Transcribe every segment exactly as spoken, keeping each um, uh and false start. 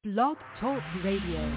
Blog Talk Radio.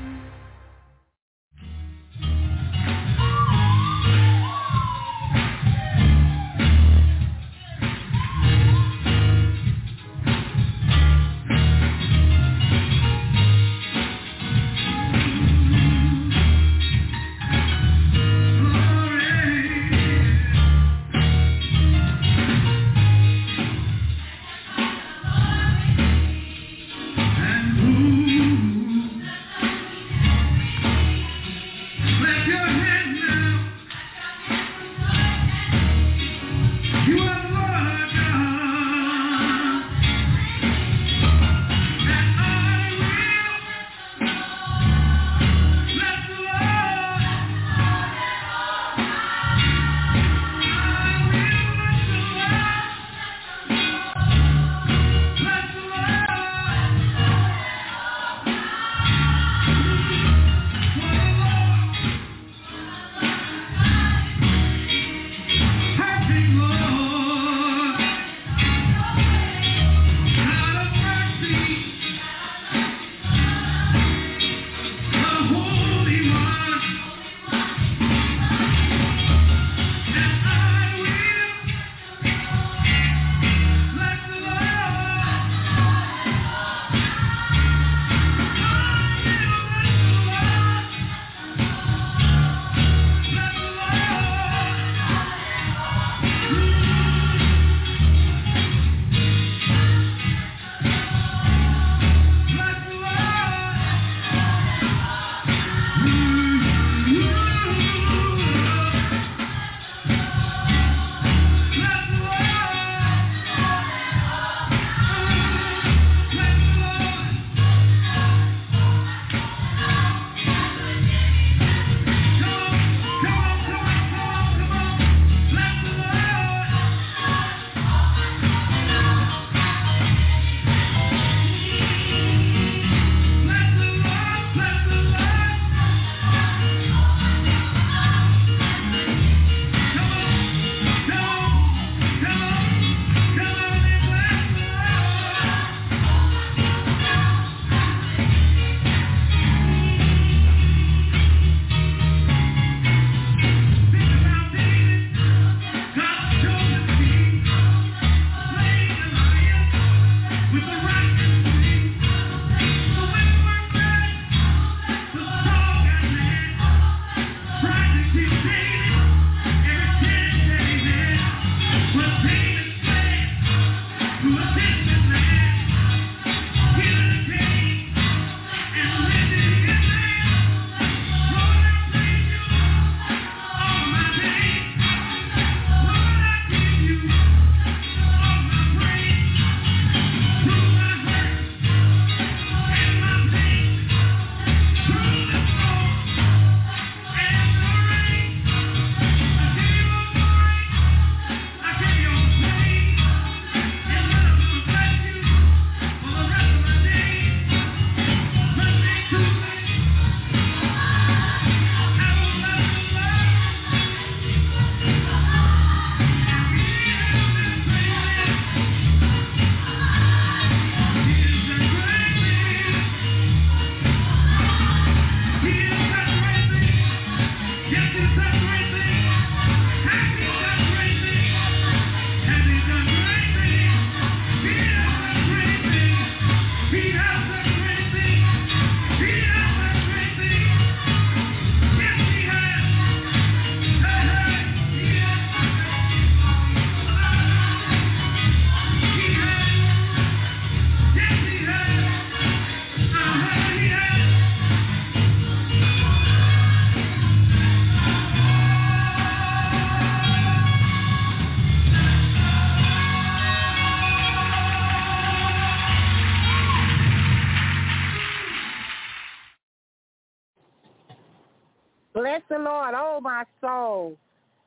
Bless the Lord, oh my soul,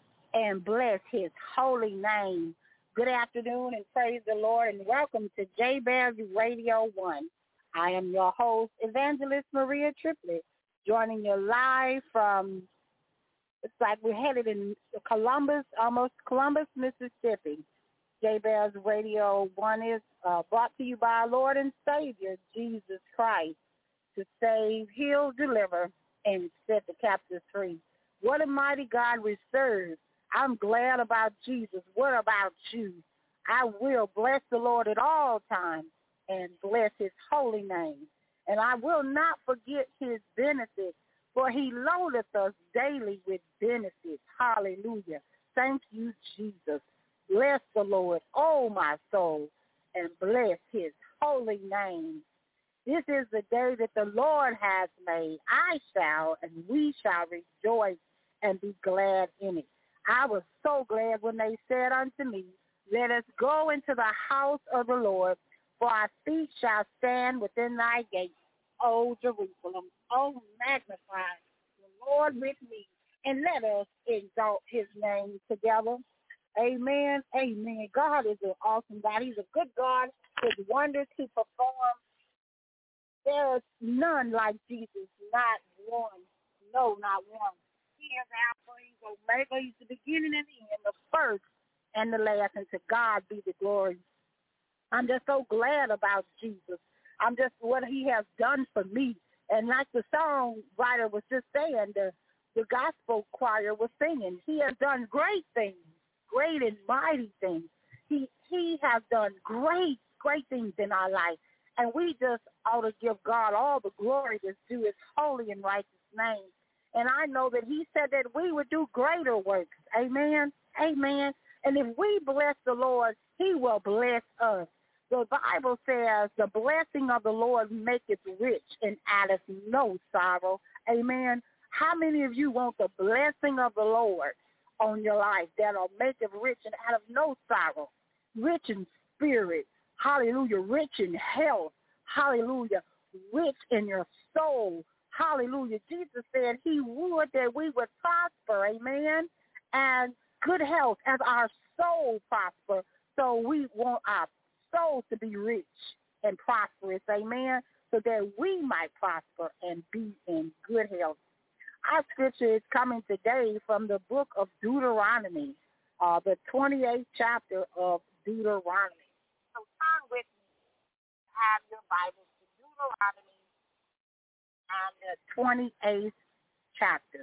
and bless his holy name. Good afternoon and praise the Lord, and welcome to J Bears Radio one. I am your host, Evangelist Maria Triplett, joining you live from, it's like we're headed in Columbus, almost Columbus, Mississippi. Jabez Radio one is uh, brought to you by our Lord and Savior, Jesus Christ, to save, heal, deliver, and set the captives free. What a mighty God we serve. I'm glad about Jesus. What about you? I will bless the Lord at all times and bless his holy name. And I will not forget his benefits, for he loadeth us daily with benefits. Hallelujah. Thank you, Jesus. Bless the Lord, oh my soul, and bless his holy name. This is the day that the Lord has made. I shall, and we shall rejoice and be glad in it. I was so glad when they said unto me, let us go into the house of the Lord, for our feet shall stand within thy gates, O Jerusalem. Oh, magnify the Lord with me, and let us exalt his name together. Amen. Amen. God is an awesome God. He's a good God. His wonders he performs. There is none like Jesus, not one. No, not one. He is Alpha, he's Omega, he's the beginning and the end, the first and the last, and to God be the glory. I'm just so glad about Jesus. I'm just what he has done for me. And like the songwriter was just saying, the, the gospel choir was singing, he has done great things, great and mighty things. He he has done great, great things in our life. And we just ought to give God all the glory that's due his holy and righteous name. And I know that he said that we would do greater works. Amen. Amen. And if we bless the Lord, he will bless us. The Bible says the blessing of the Lord maketh rich and addeth no sorrow. Amen. How many of you want the blessing of the Lord on your life that'll make it rich and addeth no sorrow? Rich in spirit. Hallelujah. Rich in health. Hallelujah. Rich in your soul. Hallelujah. Jesus said he would that we would prosper. Amen. And good health as our soul prosper. So we want our soul to be rich and prosperous. Amen. So that we might prosper and be in good health. Our scripture is coming today from the book of Deuteronomy, uh, the twenty-eighth chapter of Deuteronomy. So turn with me to have your Bibles to Deuteronomy and the twenty-eighth chapter.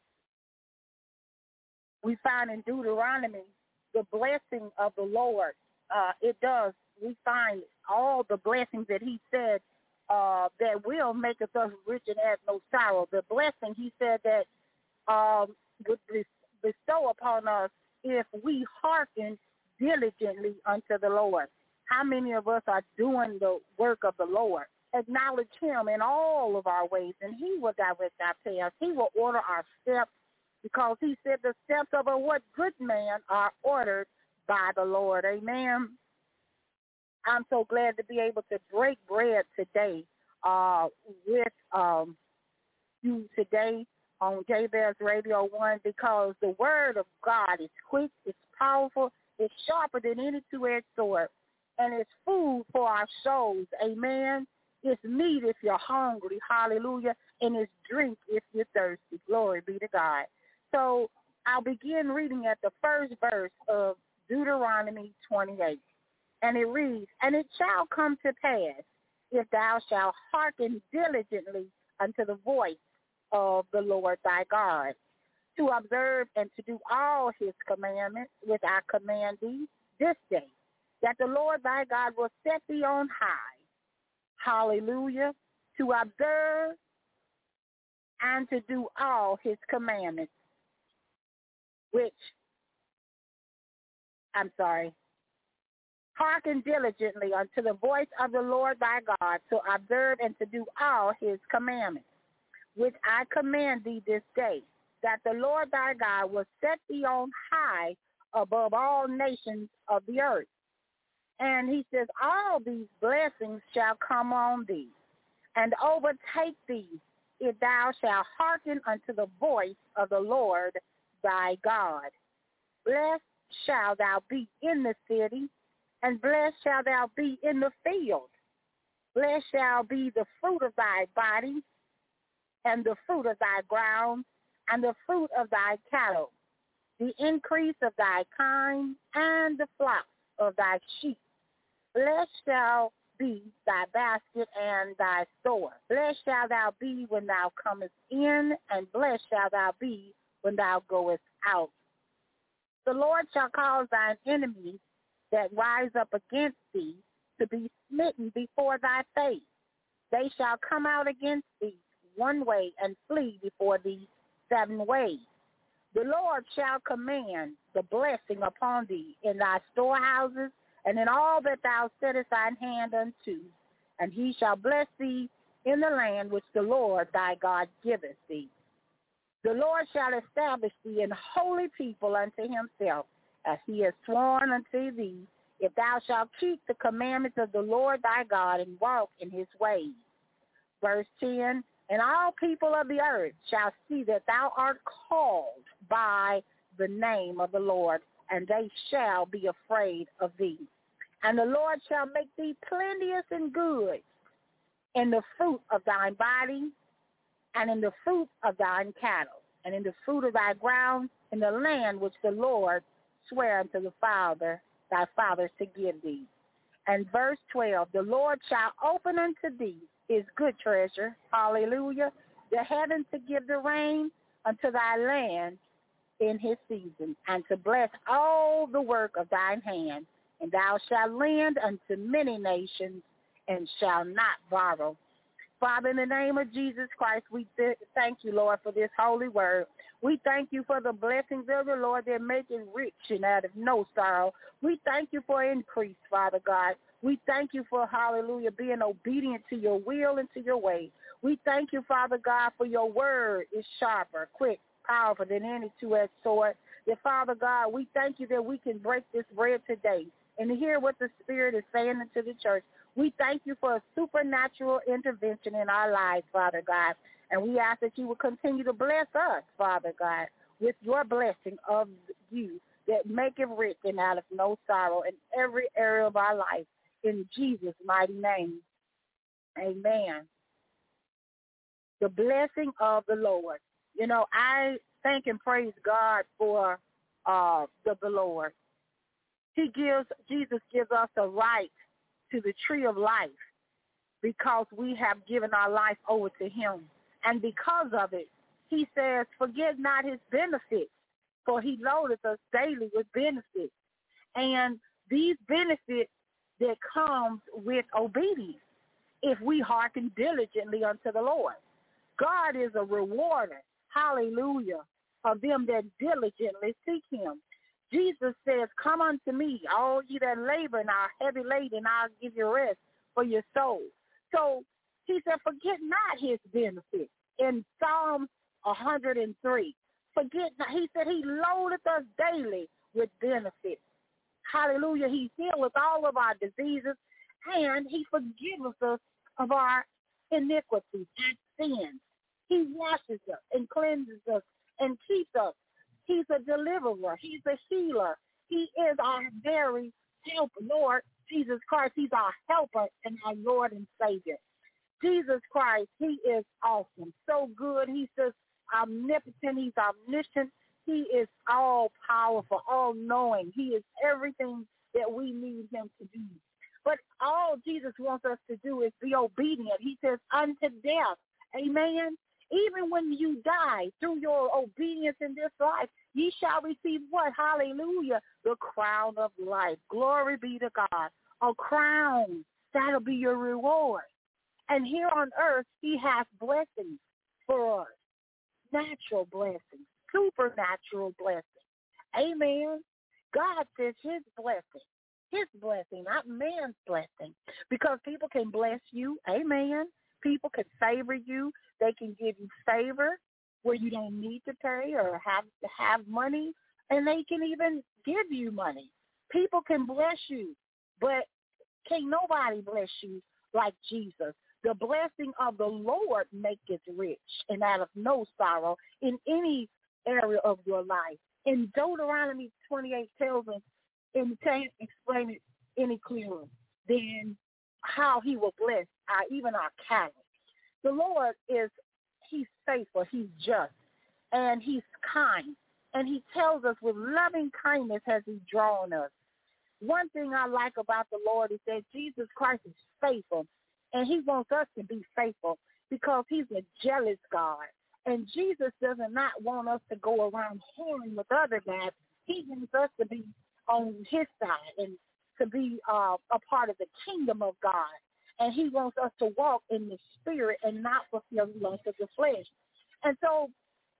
We find in Deuteronomy the blessing of the Lord. Uh, it does. We find all the blessings that he said uh, that will make us rich and add no sorrow. The blessing he said that um, would bestow upon us if we hearken diligently unto the Lord. How many of us are doing the work of the Lord? Acknowledge him in all of our ways, and he will direct our paths. He will order our steps, because he said the steps of a what good man are ordered by the Lord. Amen. I'm so glad to be able to break bread today uh, with um, you today on Jabez Radio one, because the word of God is quick, it's powerful, it's sharper than any two-edged sword, and it's food for our souls. Amen. It's meat if you're hungry. Hallelujah. And it's drink if you're thirsty. Glory be to God. So I'll begin reading at the first verse of Deuteronomy twenty-eight. And it reads, and it shall come to pass, if thou shalt hearken diligently unto the voice of the Lord thy God, to observe and to do all his commandments which I command thee this day, that the Lord thy God will set thee on high. Hallelujah. To observe and to do all his commandments, which, I'm sorry, hearken diligently unto the voice of the Lord thy God, to observe and to do all his commandments, which I command thee this day, that the Lord thy God will set thee on high above all nations of the earth. And he says, all these blessings shall come on thee and overtake thee, if thou shalt hearken unto the voice of the Lord thy God. Blessed shalt thou be in the city, and blessed shalt thou be in the field. Blessed shall be the fruit of thy body, and the fruit of thy ground, and the fruit of thy cattle, the increase of thy kind, and the flocks of thy sheep. Blessed shall be thy basket and thy store. Blessed shalt thou be when thou comest in, and blessed shalt thou be when thou goest out. The Lord shall cause thine enemies that rise up against thee to be smitten before thy face. They shall come out against thee one way and flee before thee seven ways. The Lord shall command the blessing upon thee in thy storehouses and in all that thou settest thine hand unto, and he shall bless thee in the land which the Lord thy God giveth thee. The Lord shall establish thee an holy people unto himself, as he has sworn unto thee, if thou shalt keep the commandments of the Lord thy God and walk in his ways. Verse ten, and all people of the earth shall see that thou art called by the name of the Lord, and they shall be afraid of thee. And the Lord shall make thee plenteous in goods, in the fruit of thine body, and in the fruit of thine cattle, and in the fruit of thy ground, in the land which the Lord sware unto the father, thy fathers to give thee. And verse twelve, the Lord shall open unto thee his good treasure, hallelujah, the heaven to give the rain unto thy land in his season, and to bless all the work of thine hand. And thou shalt lend unto many nations, and shall not borrow. Father, in the name of Jesus Christ, we th- thank you, Lord, for this holy word. We thank you for the blessings of the Lord that make it rich and out of no sorrow. We thank you for increase, Father God. We thank you for, hallelujah, being obedient to your will and to your way. We thank you, Father God, for your word is sharper, quick, powerful than any two-edged sword. That, Father God, we thank you that we can break this bread today and to hear what the Spirit is saying into the church. We thank you for a supernatural intervention in our lives, Father God. And we ask that you will continue to bless us, Father God, with your blessing of you that make it rich and out of no sorrow in every area of our life. In Jesus' mighty name, amen. The blessing of the Lord. You know, I thank and praise God for uh, the, the Lord. He gives, Jesus gives us a right to the tree of life because we have given our life over to him. And because of it, he says, forget not his benefits, for he loadeth us daily with benefits. And these benefits that comes with obedience if we hearken diligently unto the Lord. God is a rewarder, hallelujah, of them that diligently seek him. Jesus says, come unto me, all ye that labor and are heavy laden, I'll give you rest for your soul. So he said, forget not his benefits. In Psalm one hundred three, forget not, he said he loadeth us daily with benefits. Hallelujah. He healeth all of our diseases, and he forgives us of our iniquities and sins. He washes us and cleanses us and keeps us. He's a deliverer. He's a healer. He is our very helper, Lord Jesus Christ. He's our helper and our Lord and Savior. Jesus Christ, he is awesome, so good. He's just omnipotent. He's omniscient. He is all-powerful, all-knowing. He is everything that we need him to do. But all Jesus wants us to do is be obedient. He says, unto death. Amen. Even when you die through your obedience in this life, ye shall receive what? Hallelujah. The crown of life. Glory be to God. A crown. That'll be your reward. And here on earth, he has blessings for us. Natural blessings. Supernatural blessings. Amen. God says his blessing. His blessing, not man's blessing. Because people can bless you. Amen. People can favor you. They can give you favor where you don't need to pay or have to have money. And they can even give you money. People can bless you. But can't nobody bless you like Jesus. The blessing of the Lord maketh rich and out of no sorrow in any area of your life. In Deuteronomy twenty-eight tells us, and can't explain it any clearer than how he will bless our, even our cattle. The Lord is, he's faithful, he's just, and he's kind. And he tells us with loving kindness has he drawn us. One thing I like about the Lord is that Jesus Christ is faithful, and he wants us to be faithful because he's a jealous God. And Jesus does not want us to go around whoring with other guys. He wants us to be on his side and to be uh, a part of the kingdom of God. And he wants us to walk in the spirit and not fulfill the lust of the flesh. And so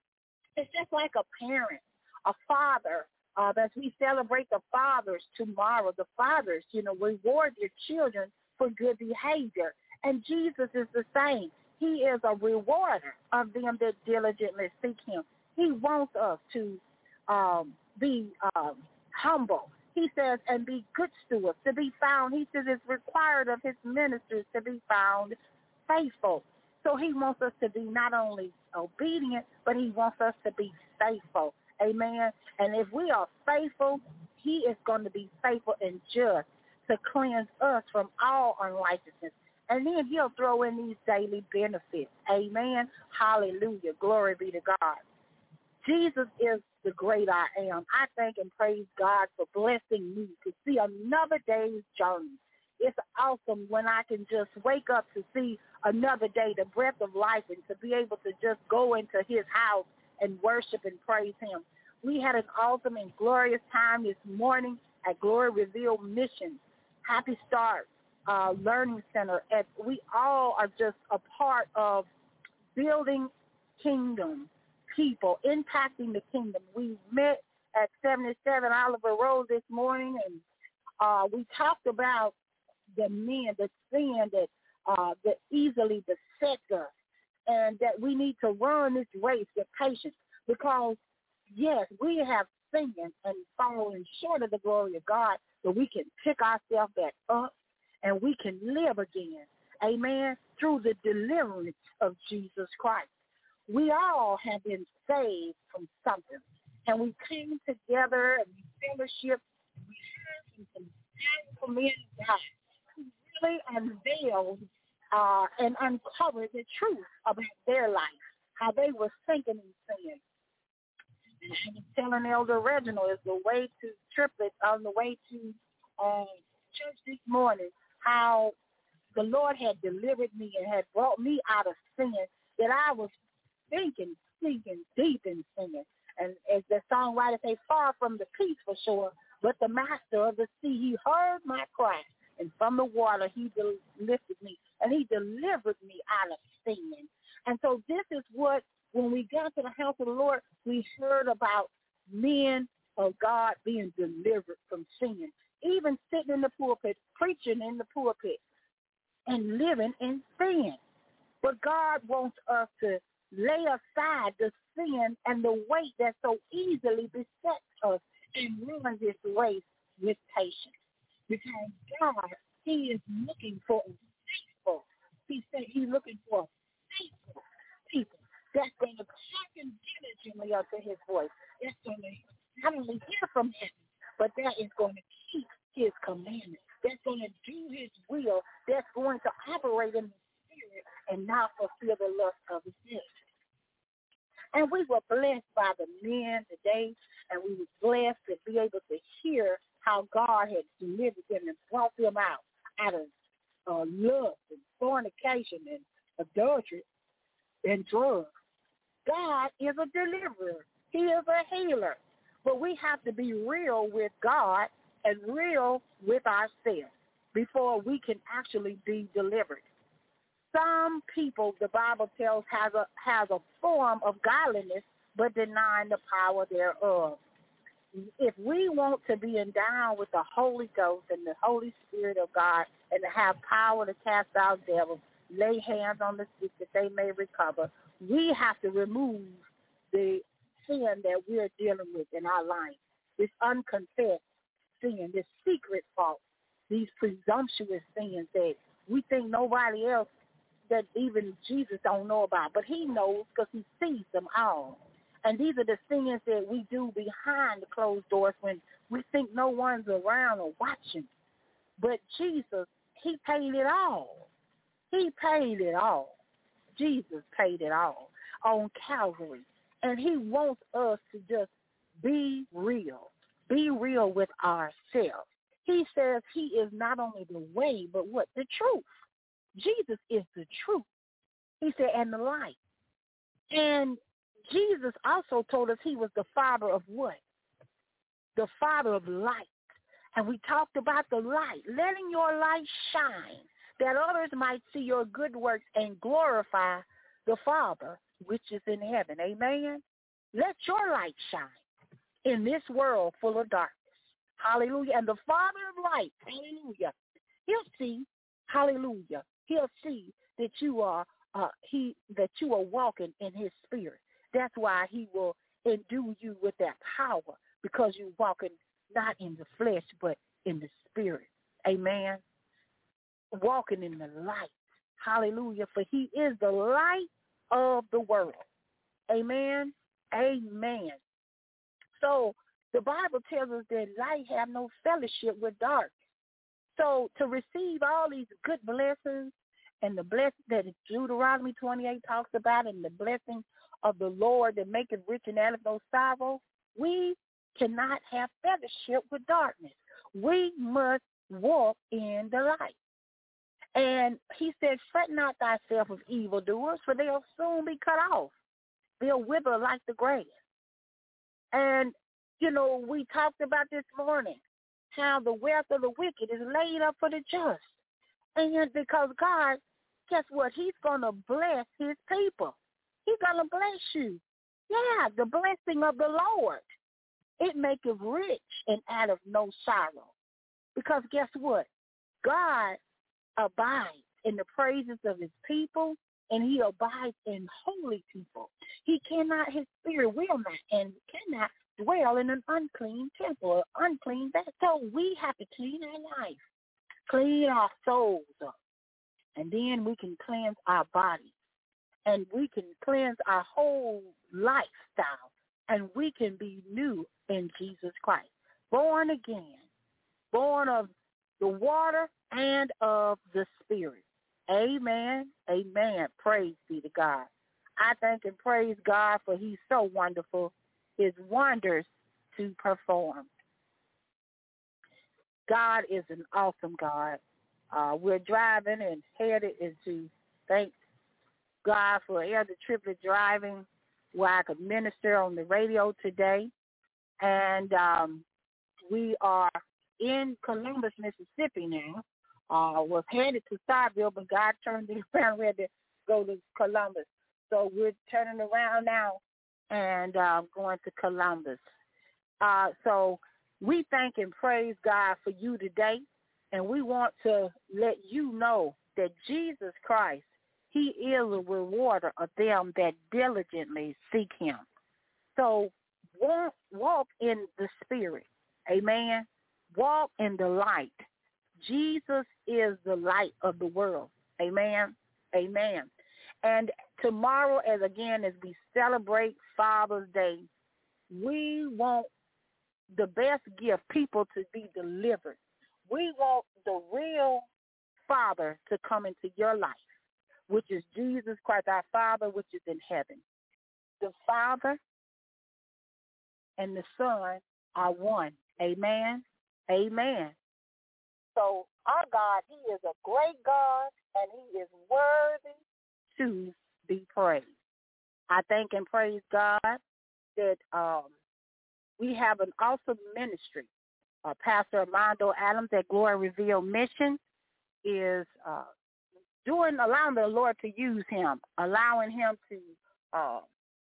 it's just like a parent, a father. Uh, as we celebrate the fathers tomorrow, the fathers, you know, reward their children for good behavior. And Jesus is the same. He is a rewarder of them that diligently seek him. He wants us to um, be um, humble. He says, and be good stewards, to be found. He says it's required of his ministers to be found faithful. So he wants us to be not only obedient, but he wants us to be faithful. Amen. And if we are faithful, he is going to be faithful and just to cleanse us from all unrighteousness. And then he'll throw in these daily benefits. Amen. Hallelujah. Glory be to God. Jesus is the great I am. I thank and praise God for blessing me to see another day's journey. It's awesome when I can just wake up to see another day, the breath of life, and to be able to just go into his house and worship and praise him. We had an awesome and glorious time this morning at Glory Reveal Mission. Happy Start uh, Learning Center. And we all are just a part of building kingdom people, impacting the kingdom. We met at seventy-seven Oliver Road this morning, and uh, we talked about the men, the sin that uh, that easily besets us, and that we need to run this race with patience because, yes, we have sinned and fallen short of the glory of God, but we can pick ourselves back up and we can live again, amen, through the deliverance of Jesus Christ. We all have been saved from something, and we came together and we fellowship, and we heard from some powerful men of God who really unveiled uh, and uncovered the truth about their life, how they were sinking in sin. And I was telling Elder Reginald is the way to Triplet on the way to uh, church this morning, how the Lord had delivered me and had brought me out of sin, that I was thinking, sinking deep in sin. And as the songwriter say, far from the peaceful shore, but the master of the sea, he heard my cry, and from the water he lifted me, and he delivered me out of sin. And so this is what, when we got to the house of the Lord, we heard about men of God being delivered from sin, even sitting in the pulpit, preaching in the pulpit, and living in sin. But God wants us to lay aside the sin and the weight that so easily besets us and run this race with patience. Because God, he is looking for a faithful. He said he's looking for faithful people that's going to hearken diligently unto his voice. That's going to not only hear from him, but that is going to keep his commandments. That's going to do his will. That's going to operate in the spirit and not fulfill the lust of the flesh. And we were blessed by the men today, and we were blessed to be able to hear how God had delivered them and brought them out, out of uh, lust and fornication and adultery and drugs. God is a deliverer. He is a healer. But we have to be real with God and real with ourselves before we can actually be delivered. Some people, the Bible tells, has a has a form of godliness, but denying the power thereof. If we want to be endowed with the Holy Ghost and the Holy Spirit of God and to have power to cast out devils, lay hands on the sick that they may recover, we have to remove the sin that we're dealing with in our life, this unconfessed sin, this secret fault, these presumptuous sins that we think nobody else, that even Jesus don't know about, but he knows because he sees them all. And these are the sins that we do behind the closed doors when we think no one's around or watching. But Jesus, he paid it all. He paid it all. Jesus paid it all on Calvary. And he wants us to just be real. Be real with ourselves. He says he is not only the way, but what? The truth. Jesus is the truth. He said, and the light. And Jesus also told us he was the Father of what? The Father of light. And we talked about the light, letting your light shine, that others might see your good works and glorify the Father which is in heaven. Amen? Let your light shine in this world full of darkness. Hallelujah. And the Father of light, hallelujah, he'll see, hallelujah, he'll see that you are uh, he that you are walking in his spirit. That's why he will endue you with that power, because you're walking not in the flesh, but in the spirit. Amen. Walking in the light. Hallelujah. For he is the light of the world. Amen. Amen. So the Bible tells us that light have no fellowship with dark. So to receive all these good blessings and the blessing that Deuteronomy twenty-eight talks about, and the blessing of the Lord that maketh rich and addeth no sorrow, we cannot have fellowship with darkness. We must walk in the light. And he said, fret not thyself of evildoers, for they'll soon be cut off. They'll wither like the grass. And, you know, we talked about this morning how the wealth of the wicked is laid up for the just. And because God, guess what? He's going to bless his people. He's going to bless you. Yeah, the blessing of the Lord. It maketh rich and out of no sorrow. Because guess what? God abides in the praises of his people, and he abides in holy people. He cannot, his spirit will not and cannot dwell in an unclean temple or unclean vessel. So we have to clean our life, clean our souls up, and then we can cleanse our bodies, and we can cleanse our whole lifestyle, and we can be new in Jesus Christ, born again, born of the water and of the Spirit. Amen. Amen. Praise be to God. I thank and praise God, for he's so wonderful, his wonders to perform. God is an awesome God. Uh, we're driving and headed into, thank God for Elder Triplett driving, where I could minister on the radio today. And um, we are in Columbus, Mississippi now. Uh, was headed to Starkville, but God turned it around. We had to go to Columbus. So we're turning around now and uh, going to Columbus. Uh, so we thank and praise God for you today, and we want to let you know that Jesus Christ, he is a rewarder of them that diligently seek him. So walk, walk in the Spirit. Amen. Walk in the light. Jesus is the light of the world. Amen. Amen. And tomorrow, as again, as we celebrate Father's Day, we want the best gift, people to be delivered. We want the real Father to come into your life, which is Jesus Christ, our Father, which is in heaven. The Father and the Son are one. Amen. Amen. So our God, he is a great God, and he is worthy to be praised. I thank and praise God that um, we have an awesome ministry. Uh, Pastor Armando Adams at Glory Revealed Mission is uh, doing, allowing the Lord to use him, allowing him to uh,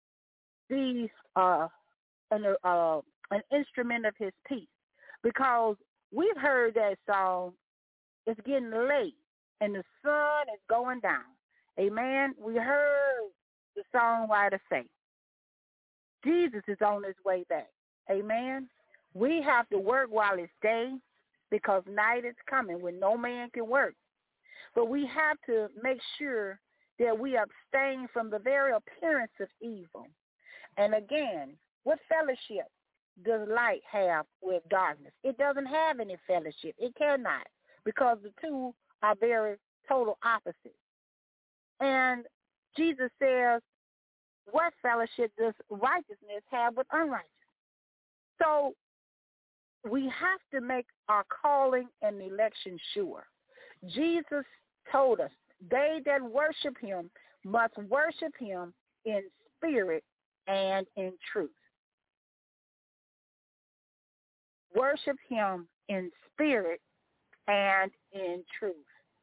be uh, an, uh, an instrument of his peace. Because we've heard that song, it's getting late, and the sun is going down. Amen. We heard the songwriter say, Jesus is on his way back. Amen. We have to work while it's day, because night is coming when no man can work. But we have to make sure that we abstain from the very appearance of evil. And again, what fellowship does light have with darkness? It doesn't have any fellowship. It cannot, because the two are very total opposites. And Jesus says, what fellowship does righteousness have with unrighteousness? So we have to make our calling and election sure. Jesus told us, they that worship him must worship him in spirit and in truth. Worship him in spirit and in truth.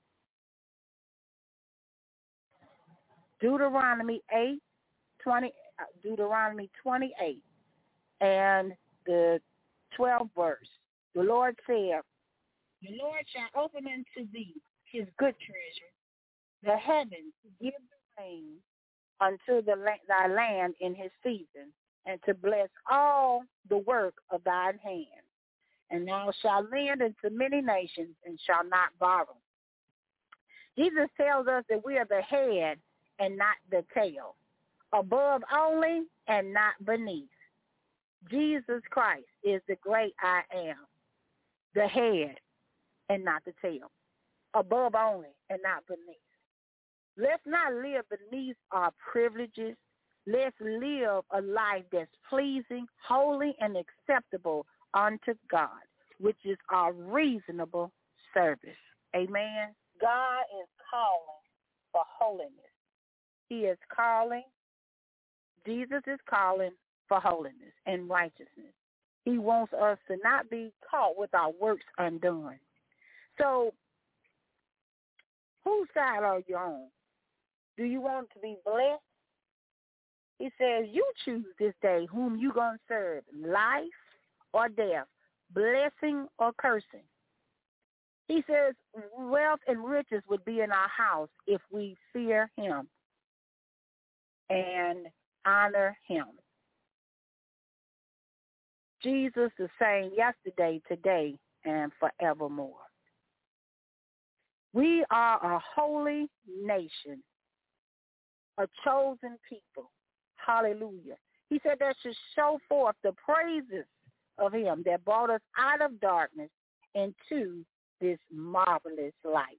Deuteronomy eight, twenty, uh, Deuteronomy twenty-eight and the twelfth verse. The Lord said, the Lord shall open unto thee his good treasure, the heavens to give the rain unto the la- thy land in his season, and to bless all the work of thine hand. And thou shalt lend unto many nations, and shalt not borrow. Jesus tells us that we are the head and not the tail, above only and not beneath. Jesus Christ is the great I am, the head and not the tail, above only and not beneath. Let's not live beneath our privileges. Let's live a life that's pleasing, holy, and acceptable unto God, which is our reasonable service. Amen. God is calling for holiness. He is calling, Jesus is calling for holiness and righteousness. He wants us to not be caught with our works undone. So, whose side are you on? Do you want to be blessed? He says, you choose this day whom you going to serve, life or death, blessing or cursing. He says, wealth and riches would be in our house if we fear him and honor him. Jesus the same yesterday, today, and forevermore. We are a holy nation, a chosen people. Hallelujah. He said that should show forth the praises of him that brought us out of darkness into this marvelous light.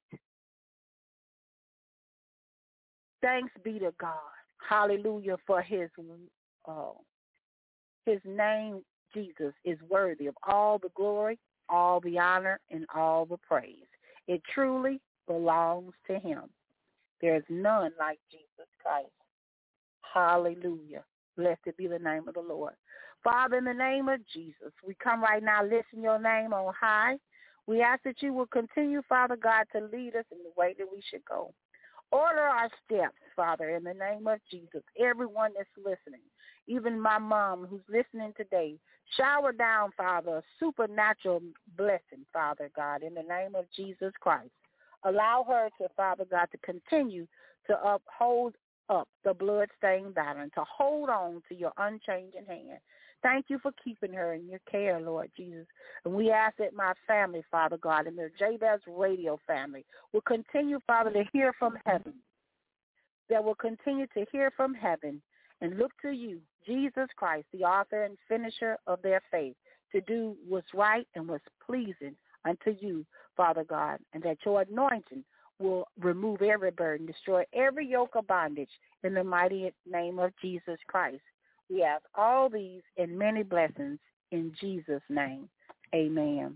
Thanks be to God. Hallelujah, for his uh, his name, Jesus, is worthy of all the glory, all the honor, and all the praise. It truly belongs to him. There is none like Jesus Christ. Hallelujah. Blessed be the name of the Lord. Father, in the name of Jesus, we come right now lifting your name on high. We ask that you will continue, Father God, to lead us in the way that we should go. Order our steps, Father, in the name of Jesus. Everyone that's listening, even my mom who's listening today, shower down, Father, a supernatural blessing, Father God, in the name of Jesus Christ. Allow her to, Father God, to continue to uphold up the bloodstained banner and to hold on to your unchanging hand. Thank you for keeping her in your care, Lord Jesus. And we ask that my family, Father God, and the Jabez Radio family will continue, Father, to hear from heaven. That will continue to hear from heaven and look to you, Jesus Christ, the author and finisher of their faith, to do what's right and what's pleasing unto you, Father God, and that your anointing will remove every burden, destroy every yoke of bondage in the mighty name of Jesus Christ. We ask all these and many blessings in Jesus' name. Amen.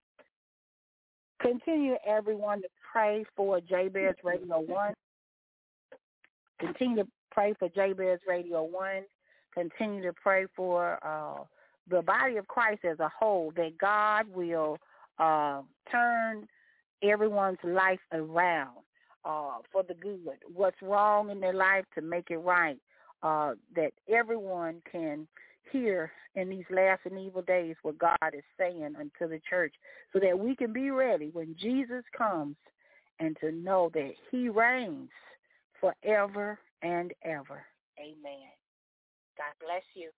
Continue, everyone, to pray for Jabez Radio one. Continue to pray for Jabez Radio one. Continue to pray for uh, the body of Christ as a whole, that God will uh, turn everyone's life around uh, for the good. What's wrong in their life to make it right. Uh, that everyone can hear in these last and evil days what God is saying unto the church, so that we can be ready when Jesus comes and to know that he reigns forever and ever. Amen. God bless you.